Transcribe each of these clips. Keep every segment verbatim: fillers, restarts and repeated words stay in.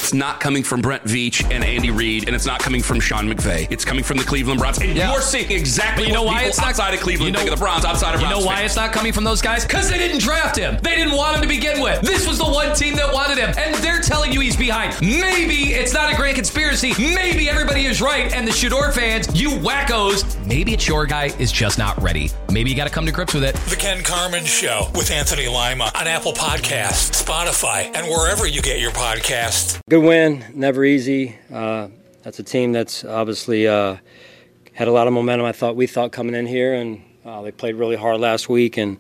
it's not coming from Brent Veach and Andy Reid, and it's not coming from Sean McVay. It's coming from the Cleveland Browns. And yeah. you're seeing exactly but you know what why people it's not, outside of Cleveland you know, think of the Browns, outside of Browns You know why fans. it's not coming from those guys? Because they didn't draft him. They didn't want him to begin with. This was the one team that wanted him, and they're telling you he's behind. Maybe it's not a grand conspiracy. Maybe everybody is right, and the Shador fans, you wackos, maybe it's your guy is just not ready. Maybe you got to come to grips with it. The Ken Carman Show with Anthony Lima on Apple Podcasts, Spotify, and wherever you get your podcasts. Good win, never easy. Uh, that's a team that's obviously uh, had a lot of momentum. I thought we thought coming in here, and uh, they played really hard last week, and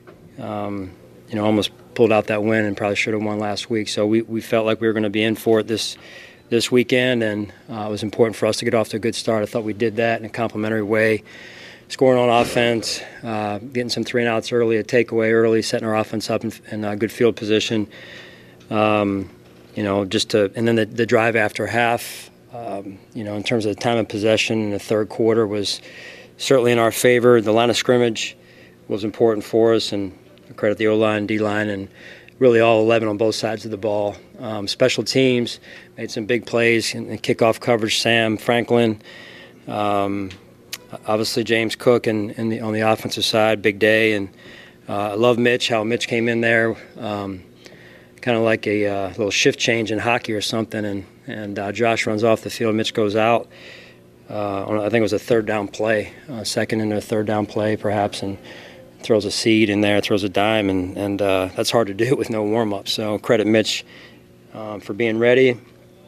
um, you know almost pulled out that win, and probably should have won last week. So we, we felt like we were going to be in for it this this weekend, and uh, it was important for us to get off to a good start. I thought we did that in a complimentary way. Scoring on offense, uh, getting some three and outs early, a takeaway early, setting our offense up in, in a good field position. Um, you know, just to, and then the, the drive after half, um, you know, in terms of the time of possession in the third quarter was certainly in our favor. The line of scrimmage was important for us, and I credit the O-line, D-line, and really all eleven on both sides of the ball. Um, special teams made some big plays in the kickoff coverage. Sam Franklin. Um, Obviously, James Cook and, and the, on the offensive side, big day. And uh, I love Mitch, how Mitch came in there, um, kind of like a uh, little shift change in hockey or something. And, and uh, Josh runs off the field, Mitch goes out. Uh, on, I think it was a third down play, uh, second and a third down play perhaps, and throws a seed in there, throws a dime. And, and uh, that's hard to do with no warm-up. So credit Mitch um, for being ready.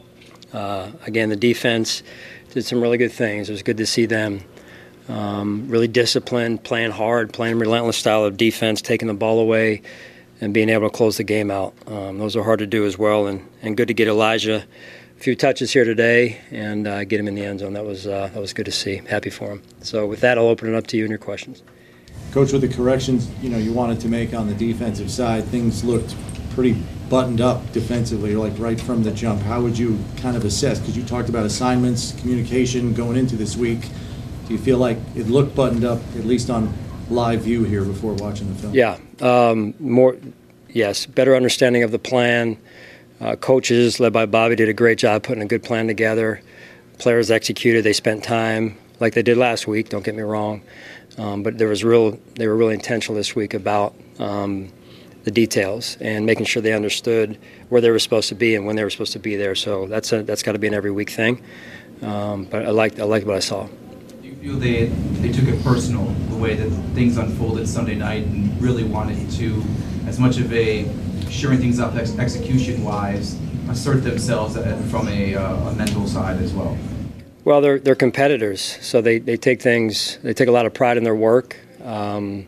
Uh, again, the defense did some really good things. It was good to see them. Um, really disciplined, playing hard, playing relentless style of defense, taking the ball away, and being able to close the game out. Um, those are hard to do as well, and, and good to get Elijah a few touches here today and uh, get him in the end zone. That was uh, that was good to see. Happy for him. So with that, I'll open it up to you and your questions. Coach, with the corrections you know you wanted to make on the defensive side, things looked pretty buttoned up defensively, like right from the jump. How would you kind of assess? Because you talked about assignments, communication going into this week. Do you feel like it looked buttoned up, at least on live view here before watching the film? Yeah, um, more, yes, better understanding of the plan. Uh, coaches, led by Bobby, did a great job putting a good plan together. Players executed. They spent time like they did last week. Don't get me wrong, um, but there was real. They were really intentional this week about um, the details and making sure they understood where they were supposed to be and when they were supposed to be there. So that's a, that's got to be an every week thing. Um, but I liked I liked what I saw. Feel they they took it personal the way that things unfolded Sunday night and really wanted to, as much of a shoring things up ex- execution-wise, assert themselves from a, uh, a mental side as well. Well, they're they're competitors, so they, they take things they take a lot of pride in their work, um,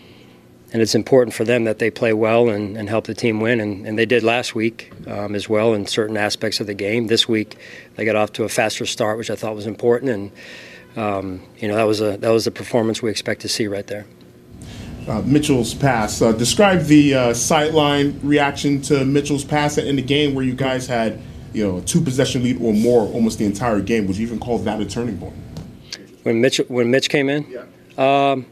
and it's important for them that they play well and, and help the team win, and, and they did last week um, as well in certain aspects of the game. This week they got off to a faster start, which I thought was important, and Um, you know, that was a that was the performance we expect to see right there. Uh, Mitchell's pass. Uh, describe the uh, sideline reaction to Mitchell's pass in the game where you guys had, you know, a two possession lead or more almost the entire game. Would you even call that a turning point? When Mitch when Mitch came in, yeah. Um,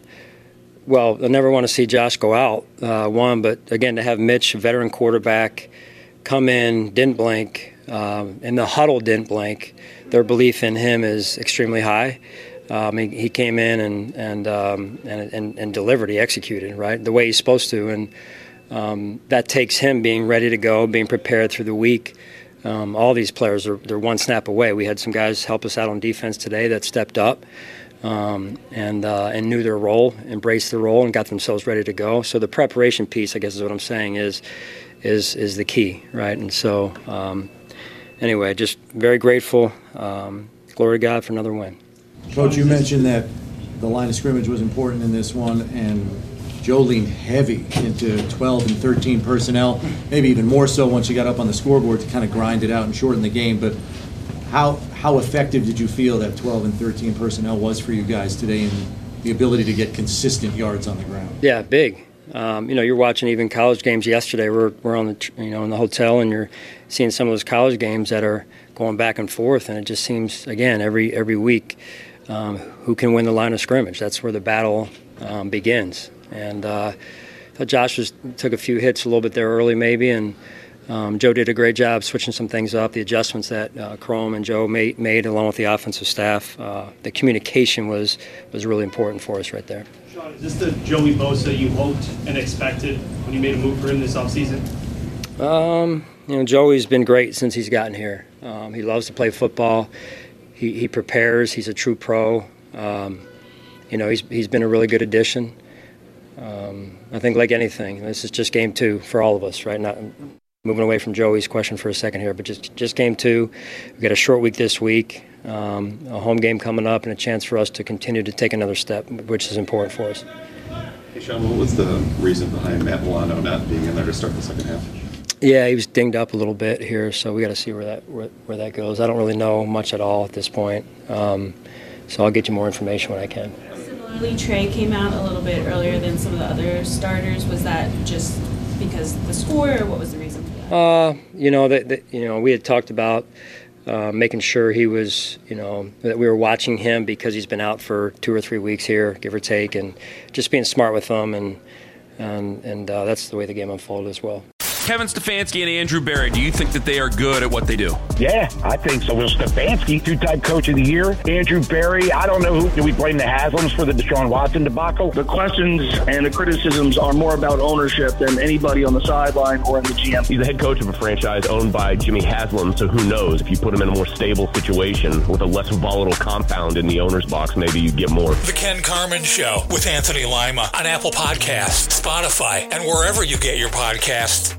well, I never want to see Josh go out. Uh, one, but again, to have Mitch, a veteran quarterback, come in, didn't blink, um, and the huddle didn't blink. Their belief in him is extremely high. Um, he, he came in and and, um, and and and delivered. He executed right the way he's supposed to, and um, that takes him being ready to go, being prepared through the week. Um, all these players are they're one snap away. We had some guys help us out on defense today that stepped up um, and uh, and knew their role, embraced the role, and got themselves ready to go. So the preparation piece, I guess, is what I'm saying is is is the key, right? And so. Um, Anyway, just very grateful. Um, glory to God for another win. Coach, you mentioned that the line of scrimmage was important in this one, and Joe leaned heavy into twelve and thirteen personnel, maybe even more so once you got up on the scoreboard to kind of grind it out and shorten the game. But how how effective did you feel that twelve and thirteen personnel was for you guys today in the ability to get consistent yards on the ground? Yeah, big. Um, you know, you're watching even college games yesterday. We're we're on the you know in the hotel, and you're seeing some of those college games that are going back and forth, and it just seems again every every week um, who can win the line of scrimmage. That's where the battle um, begins. And uh, I thought Josh was, took a few hits a little bit there early, maybe, and Um, Joe did a great job switching some things up. The adjustments that uh, Chrome and Joe made, made along with the offensive staff, uh, the communication was was really important for us right there. Sean, is this the Joey Bosa you hoped and expected when you made a move for him this offseason? Um, you know, Joey's been great since he's gotten here. Um, he loves to play football. He, he prepares. He's a true pro. Um, you know, he's he's been a really good addition. Um, I think, like anything, this is just game two for all of us, right? Not moving away from Joey's question for a second here, but just just game two. We've got a short week this week, um, a home game coming up, and a chance for us to continue to take another step, which is important for us. Hey, Sean, what was the reason behind Matt Milano not being in there to start the second half? Yeah, he was dinged up a little bit here, so we got to see where that where, where that goes. I don't really know much at all at this point, um, so I'll get you more information when I can. Similarly, Trey came out a little bit earlier than some of the other starters. Was that just because the score, or what was the reason for that? Uh, you know that, that you know we had talked about uh, making sure he was, you know, that we were watching him because he's been out for two or three weeks here, give or take, and just being smart with him, and and and uh, that's the way the game unfolded as well. Kevin Stefanski and Andrew Berry, do you think that they are good at what they do? Yeah, I think so. Well, Stefanski, two-time coach of the year. Andrew Berry, I don't know who. Do we blame the Haslams for the Deshaun Watson debacle? The questions and the criticisms are more about ownership than anybody on the sideline or in the G M. He's the head coach of a franchise owned by Jimmy Haslam, so who knows? If you put him in a more stable situation with a less volatile compound in the owner's box, maybe you get more. The Ken Carman Show with Anthony Lima on Apple Podcasts, Spotify, and wherever you get your podcasts.